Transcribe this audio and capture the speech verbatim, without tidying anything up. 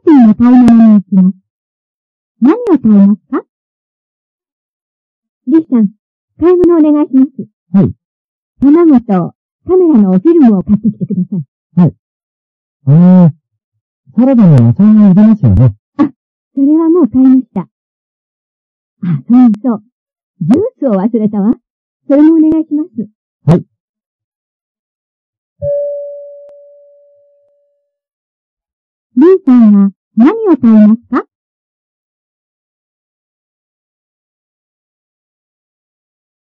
品の買い物に行きます。何を買いますか？リーさん、買い物お願いします。 はい。 卵とカメラのフィルムを買ってきてください。 はい。えー、サラダに野菜がいりますよね。 あ、それはもう買いました。あ、そうそう。ジュースを忘れたわ。それもお願いします。 はい。 リーさんは何を買いますか？